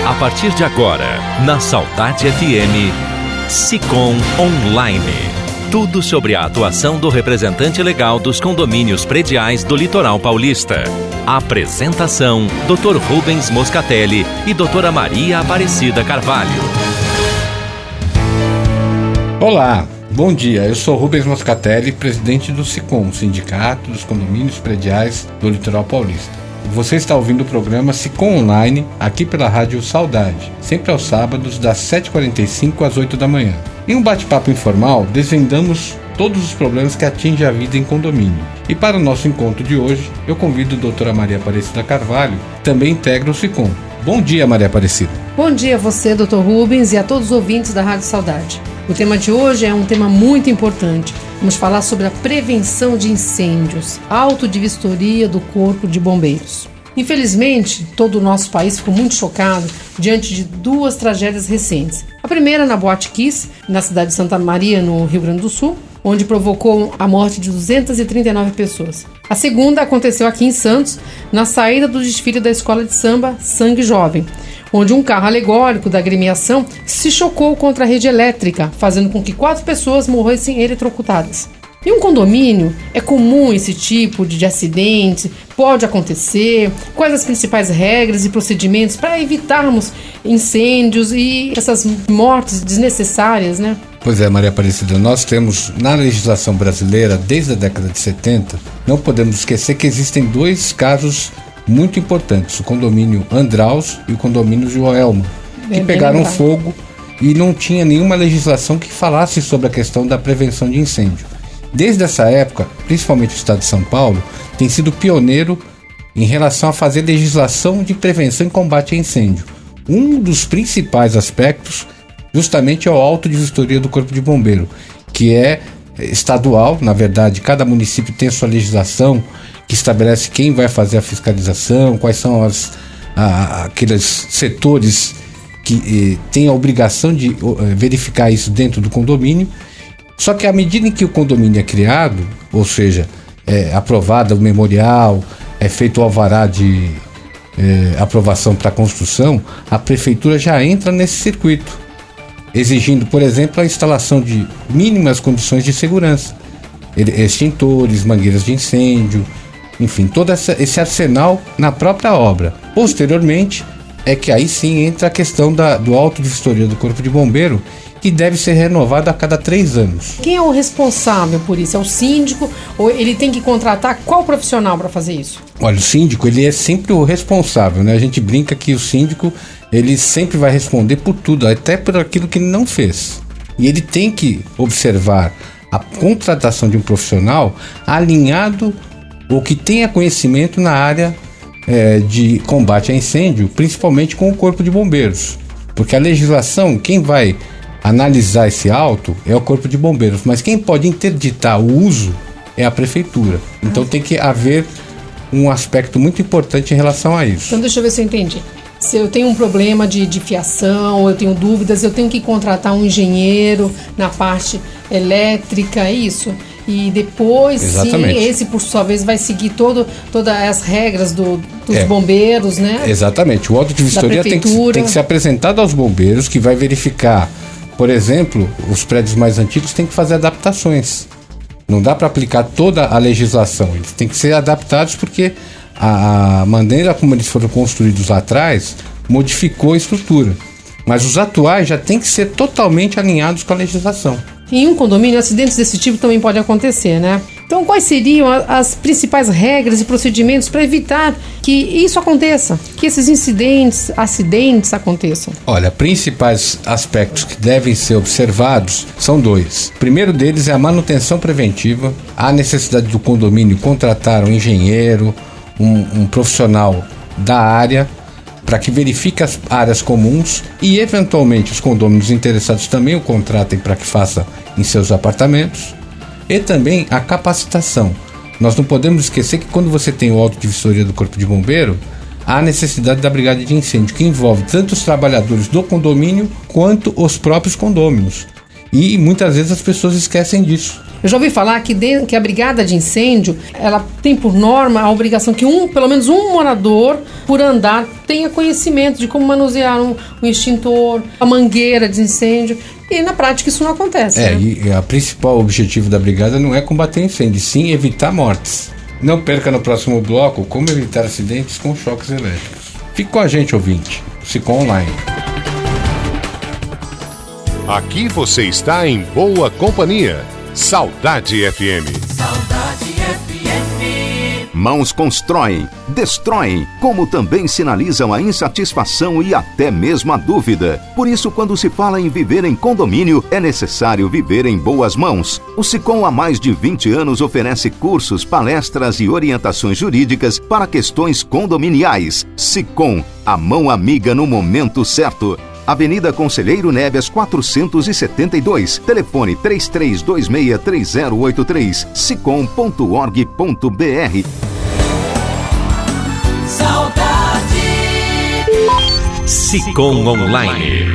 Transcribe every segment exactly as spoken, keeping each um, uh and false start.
A partir de agora, na Saudade F M, Sicom Online. Tudo sobre a atuação do representante legal dos condomínios prediais do Litoral Paulista. Apresentação, doutor Rubens Moscatelli e doutora Maria Aparecida Carvalho. Olá, bom dia. Eu sou Rubens Moscatelli, presidente do Sicom, Sindicato dos Condomínios Prediais do Litoral Paulista. Você está ouvindo o programa Sicom Online, aqui pela Rádio Saudade, sempre aos sábados, das sete e quarenta e cinco às oito da manhã. Em um bate-papo informal, desvendamos todos os problemas que atingem a vida em condomínio. E para o nosso encontro de hoje, eu convido a doutora Maria Aparecida Carvalho, que também integra o Sicom. Bom dia, Maria Aparecida. Bom dia a você, doutor Rubens, e a todos os ouvintes da Rádio Saudade. O tema de hoje é um tema muito importante. Vamos falar sobre a prevenção de incêndios, auto de vistoria do Corpo de Bombeiros. Infelizmente, todo o nosso país ficou muito chocado diante de duas tragédias recentes. A primeira na Boate Kiss, na cidade de Santa Maria, no Rio Grande do Sul, onde provocou a morte de duzentas e trinta e nove pessoas. A segunda aconteceu aqui em Santos, na saída do desfile da escola de samba Sangue Jovem, onde um carro alegórico da agremiação se chocou contra a rede elétrica, fazendo com que quatro pessoas morressem eletrocutadas. Em um condomínio, é comum esse tipo de acidente, pode acontecer, quais as principais regras e procedimentos para evitarmos incêndios e essas mortes desnecessárias, né? Pois é, Maria Aparecida, nós temos na legislação brasileira, desde a década de setenta, não podemos esquecer que existem dois casos muito importantes, o condomínio Andraus e o condomínio Joelma, que bem, pegaram bem fogo e não tinha nenhuma legislação que falasse sobre a questão da prevenção de incêndio. Desde essa época, principalmente o estado de São Paulo, tem sido pioneiro em relação a fazer legislação de prevenção e combate a incêndio. Um dos principais aspectos justamente é o auto de vistoria do Corpo de Bombeiro, que é estadual. Na verdade, cada município tem a sua legislação que estabelece quem vai fazer a fiscalização, quais são as, a, aqueles setores que eh, têm a obrigação de eh, verificar isso dentro do condomínio. Só que à medida em que o condomínio é criado, ou seja, é aprovado o memorial, é feito o alvará de é, aprovação para a construção, a prefeitura já entra nesse circuito, exigindo, por exemplo, a instalação de mínimas condições de segurança, extintores, mangueiras de incêndio, enfim, todo essa, esse arsenal na própria obra. Posteriormente, é que aí sim entra a questão da, do auto de vistoria do Corpo de Bombeiro, que deve ser renovado a cada três anos. Quem é o responsável por isso? É o síndico ou ele tem que contratar qual profissional para fazer isso? Olha, o síndico, ele é sempre o responsável, né? A gente brinca que o síndico, ele sempre vai responder por tudo, até por aquilo que ele não fez. E ele tem que observar a contratação de um profissional alinhado ou que tenha conhecimento na área é, de combate a incêndio, principalmente com o Corpo de Bombeiros. Porque a legislação, quem vai analisar esse auto é o Corpo de Bombeiros, mas quem pode interditar o uso é a prefeitura. Então tem que haver um aspecto muito importante em relação a isso. Então deixa eu ver se eu entendi. Se eu tenho um problema de, de fiação, eu tenho dúvidas, eu tenho que contratar um engenheiro na parte elétrica, é isso? E depois, exatamente, sim, esse por sua vez vai seguir todo, todas as regras do, dos é, bombeiros, né? Exatamente. O auto de vistoria tem que, tem que ser apresentado aos bombeiros, que vai verificar. Por exemplo, os prédios mais antigos têm que fazer adaptações. Não dá para aplicar toda a legislação. Eles têm que ser adaptados porque a, a maneira como eles foram construídos lá atrás modificou a estrutura. Mas os atuais já têm que ser totalmente alinhados com a legislação. Em um condomínio, acidentes desse tipo também podem acontecer, né? Então, quais seriam as principais regras e procedimentos para evitar que isso aconteça, que esses incidentes, acidentes aconteçam? Olha, principais aspectos que devem ser observados são dois. O primeiro deles é a manutenção preventiva. Há necessidade do condomínio contratar um engenheiro, um, um profissional da área, para que verifique as áreas comuns e, eventualmente, os condôminos interessados também o contratem para que faça em seus apartamentos. E também a capacitação. Nós não podemos esquecer que quando você tem o auto de vistoria do Corpo de Bombeiro, há necessidade da brigada de incêndio, que envolve tanto os trabalhadores do condomínio quanto os próprios condôminos. E muitas vezes as pessoas esquecem disso. Eu já ouvi falar que, de, que a brigada de incêndio, ela tem por norma a obrigação que um, pelo menos um morador por andar tenha conhecimento de como manusear um, um extintor, a mangueira de incêndio. E na prática isso não acontece. É, né? E o principal objetivo da brigada não é combater incêndio, sim evitar mortes. Não perca no próximo bloco como evitar acidentes com choques elétricos. Fique com a gente, ouvinte. Sicom Online. Aqui você está em boa companhia. Saudade F M. Saudade F M. Mãos constroem, destroem, como também sinalizam a insatisfação e até mesmo a dúvida. Por isso, quando se fala em viver em condomínio, é necessário viver em boas mãos. O Sicom há mais de vinte anos oferece cursos, palestras e orientações jurídicas para questões condominiais. Sicom, a mão amiga no momento certo. Avenida Conselheiro Neves quatrocentos e setenta e dois, telefone três três dois seis três zero oito três, sicom ponto org ponto br. Saudade. Sicom Online.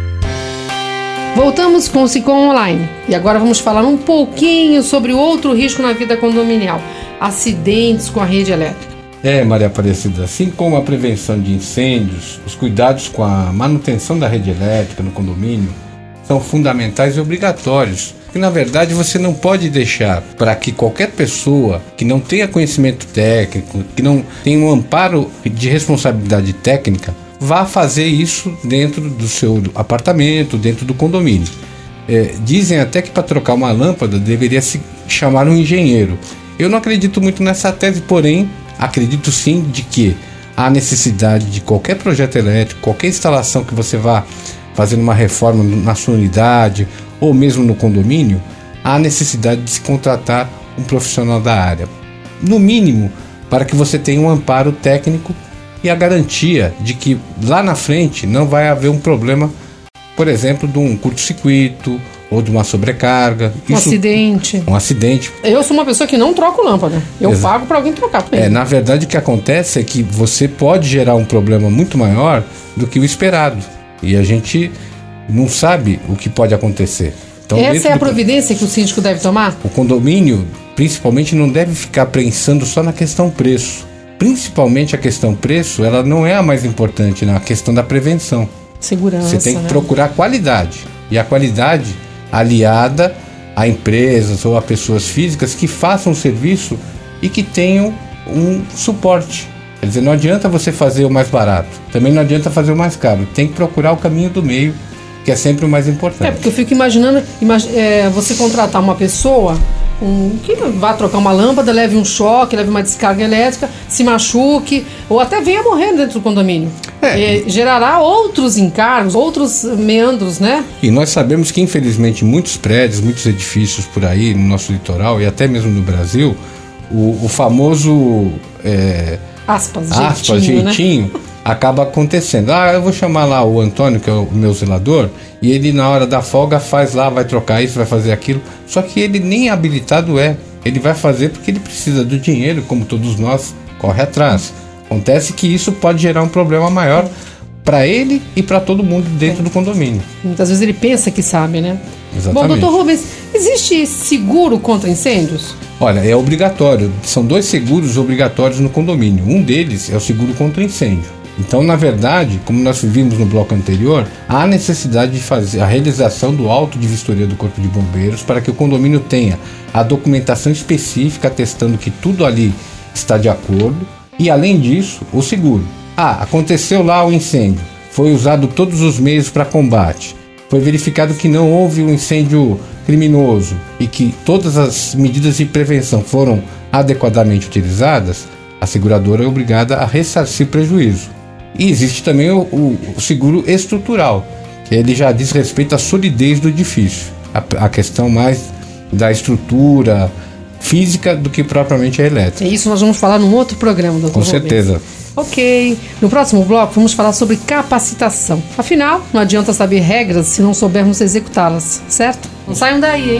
Voltamos com o Sicom Online e agora vamos falar um pouquinho sobre outro risco na vida condominial: acidentes com a rede elétrica. É, Maria Aparecida, assim como a prevenção de incêndios, os cuidados com a manutenção da rede elétrica no condomínio são fundamentais e obrigatórios. E, na verdade, você não pode deixar para que qualquer pessoa que não tenha conhecimento técnico, que não tenha um amparo de responsabilidade técnica, vá fazer isso dentro do seu apartamento, dentro do condomínio. É, dizem até que para trocar uma lâmpada deveria se chamar um engenheiro. Eu não acredito muito nessa tese, porém, acredito sim de que há necessidade de qualquer projeto elétrico, qualquer instalação que você vá fazendo uma reforma na sua unidade ou mesmo no condomínio, há necessidade de se contratar um profissional da área. No mínimo, para que você tenha um amparo técnico e a garantia de que lá na frente não vai haver um problema, por exemplo, de um curto-circuito ou de uma sobrecarga. Um Isso, acidente. Um acidente. Eu sou uma pessoa que não troco lâmpada. Eu Exato. pago para alguém trocar pra mim. É, na verdade, o que acontece é que você pode gerar um problema muito maior do que o esperado. E a gente não sabe o que pode acontecer. Então, essa é a do... providência que o síndico deve tomar? O condomínio, principalmente, não deve ficar pensando só na questão preço. Principalmente a questão preço, ela não é a mais importante na questão da prevenção. Segurança. Você tem que né? procurar qualidade. E a qualidade aliada a empresas ou a pessoas físicas que façam o serviço e que tenham um suporte. Quer dizer, não adianta você fazer o mais barato, também não adianta fazer o mais caro. Tem que procurar o caminho do meio, que é sempre o mais importante. É, porque eu fico imaginando imag- é, você contratar uma pessoa um, que vá trocar uma lâmpada, leve um choque, leve uma descarga elétrica, se machuque, ou até venha morrer dentro do condomínio. É. É, gerará outros encargos, outros meandros, né? E nós sabemos que, infelizmente, muitos prédios, muitos edifícios por aí no nosso litoral e até mesmo no Brasil, o, o famoso é, aspas, aspas, jeitinho, jeitinho né? acaba acontecendo. Ah, eu vou chamar lá o Antônio, que é o meu zelador, e ele na hora da folga faz lá, vai trocar isso, vai fazer aquilo. Só que ele nem habilitado é. Ele vai fazer porque ele precisa do dinheiro, como todos nós, corre atrás. Acontece que isso pode gerar um problema maior para ele e para todo mundo dentro é. do condomínio. Muitas vezes ele pensa que sabe, né? Exatamente. Bom, doutor Rubens, existe seguro contra incêndios? Olha, é obrigatório. São dois seguros obrigatórios no condomínio. Um deles é o seguro contra incêndio. Então, na verdade, como nós vimos no bloco anterior, há necessidade de fazer a realização do auto de vistoria do Corpo de Bombeiros para que o condomínio tenha a documentação específica atestando que tudo ali está de acordo. E, além disso, o seguro. Ah, aconteceu lá o incêndio, foi usado todos os meios para combate, foi verificado que não houve um incêndio criminoso e que todas as medidas de prevenção foram adequadamente utilizadas, a seguradora é obrigada a ressarcir prejuízo. E existe também o, o, o seguro estrutural, que ele já diz respeito à solidez do edifício, a, a questão mais da estrutura física do que propriamente a elétrica. É isso, nós vamos falar num outro programa, doutor Com Rubens. certeza. Ok. No próximo bloco vamos falar sobre capacitação. Afinal, não adianta saber regras se não soubermos executá-las, certo? Não saiam daí, hein?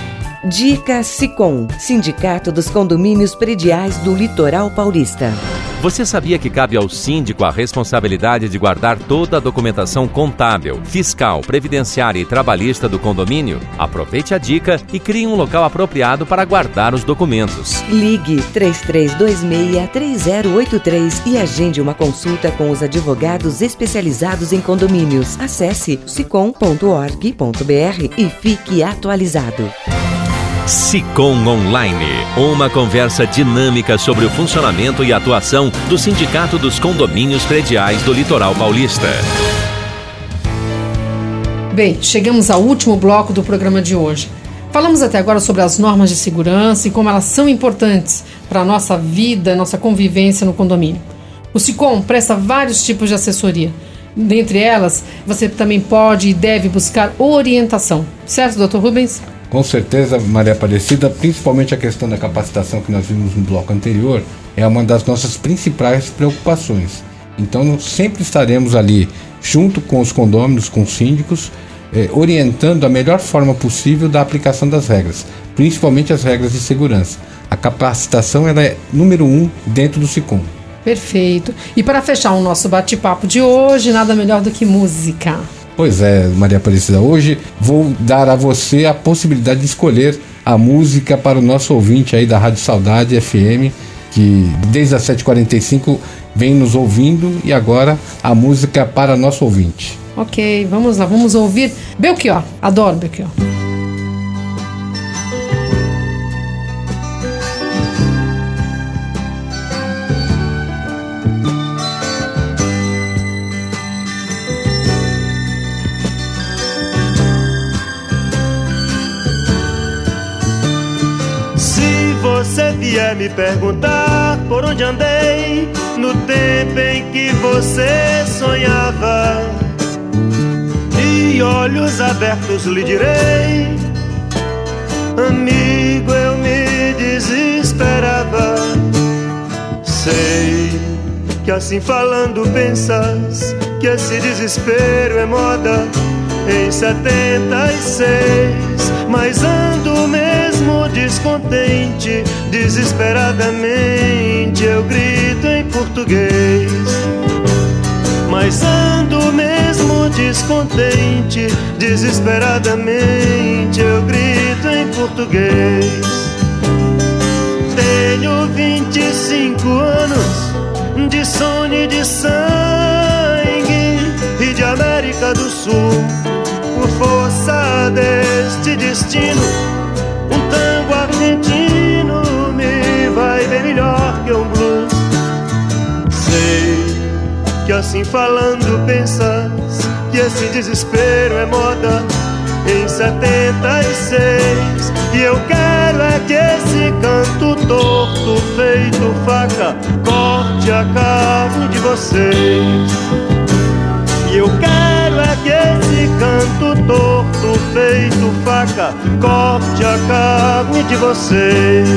Dica Sicom, Sindicato dos Condomínios Prediais do Litoral Paulista. Você sabia que cabe ao síndico a responsabilidade de guardar toda a documentação contábil, fiscal, previdenciária e trabalhista do condomínio? Aproveite a dica e crie um local apropriado para guardar os documentos. Ligue três três dois seis, três zero oito três e agende uma consulta com os advogados especializados em condomínios. Acesse sicom ponto org ponto br e fique atualizado. Sicom Online, uma conversa dinâmica sobre o funcionamento e atuação do Sindicato dos Condomínios Prediais do Litoral Paulista. Bem, chegamos ao último bloco do programa de hoje. Falamos até agora sobre as normas de segurança e como elas são importantes para a nossa vida, nossa convivência no condomínio. O Sicom presta vários tipos de assessoria. Dentre elas, você também pode e deve buscar orientação. Certo, doutor Rubens? Com certeza, Maria Aparecida, principalmente a questão da capacitação que nós vimos no bloco anterior, é uma das nossas principais preocupações. Então, sempre estaremos ali, junto com os condôminos, com os síndicos, eh, orientando a melhor forma possível da aplicação das regras, principalmente as regras de segurança. A capacitação ela é número um dentro do Sicom. Perfeito. E para fechar o nosso bate-papo de hoje, nada melhor do que música. Pois é, Maria Aparecida, hoje vou dar a você a possibilidade de escolher a música para o nosso ouvinte aí da Rádio Saudade F M, que desde as sete e quarenta e cinco vem nos ouvindo, e agora a música para nosso ouvinte. Ok, vamos lá, vamos ouvir Belchior. Adoro Belchior. Você vier me perguntar por onde andei no tempo em que você sonhava, de olhos abertos lhe direi, amigo, eu me desesperava. Sei que assim falando pensas que esse desespero é moda em setenta e seis, mas ando mesmo descontente, desesperadamente eu grito em português. Mas ando mesmo descontente, desesperadamente eu grito em português. Tenho vinte e cinco anos de sono e de sangue e de América do Sul. Por força deste destino, um tango argentino me vai bem melhor que um blues. Sei que assim falando pensas que esse desespero é moda em setenta e seis, e eu quero é que esse canto torto feito faca corte a carne de vocês. E eu quero é que esse canto torto feito faca corte a carne de vocês.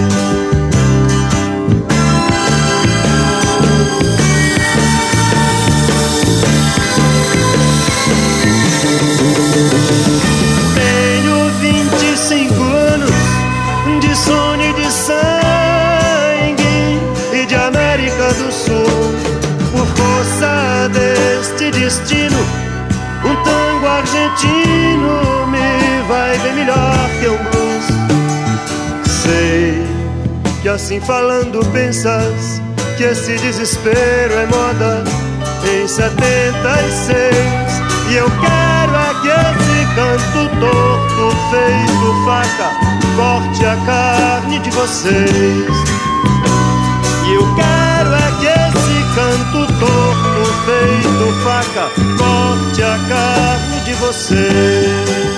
Tenho vinte e cinco anos de sono e de sangue e de América do Sul. Por força deste destino, um tango argentino me vai bem melhor que um blues. Sei que assim falando pensas que esse desespero é moda em setenta e seis, e eu quero é que esse canto torto feito faca corte a carne de vocês. E eu quero é que esse canto torto feito faca corte a carne de vocês.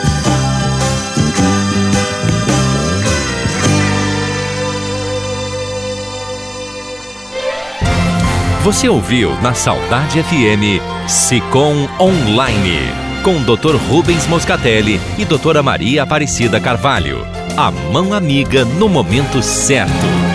Você ouviu na Saudade F M Sicom Online, com doutor Rubens Moscatelli e doutora Maria Aparecida Carvalho. A mão amiga no momento certo.